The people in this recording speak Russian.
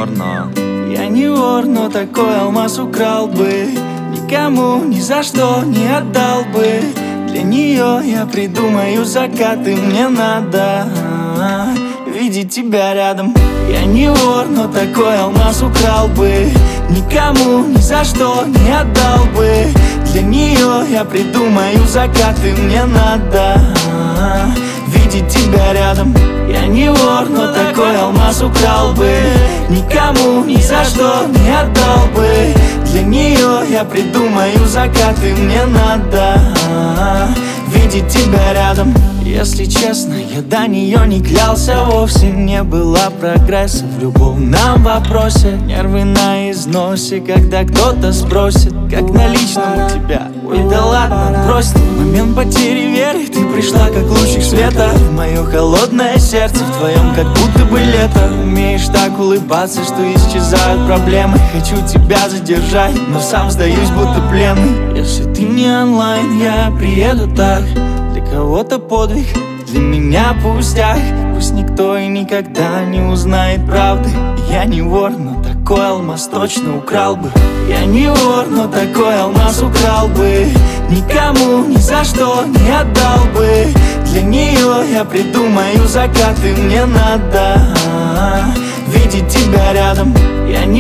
вор, но я не вор, но такой алмаз украл бы. Никому ни за что не отдал бы. Для нее я придумаю закаты. Мне надо видеть тебя рядом. Я не вор, но такой алмаз украл бы. Никому ни за что не отдал бы. Для нее я придумаю закаты. Мне надо видеть тебя рядом. Я не вор, но такой алмаз украл бы. Никому ни за что не отдал бы. Для нее я придумаю закаты. Мне надо видеть тебя рядом. Если честно, я до нее не клялся вовсе. Не было прогресса в любовном вопросе. Нервы на износе, когда кто-то спросит, как на личном у тебя. Ой, да ладно, брось ты. В момент потери веры ты пришла, как лучик света в мое холодное сердце, в твоем как будто бы лето. Умеешь так улыбаться, что исчезают проблемы. Хочу тебя задержать, но сам сдаюсь, будто пленный. Если ты не онлайн, я приеду так. Для кого-то подвиг, для меня пустяк. Пусть никто и никогда не узнает правды. Я не вор, но такой алмаз точно украл бы. Я не вор, но такой алмаз украл бы. Никому ни за что не отдал бы. Для нее я придумаю закаты. Мне надо видеть тебя рядом. Я не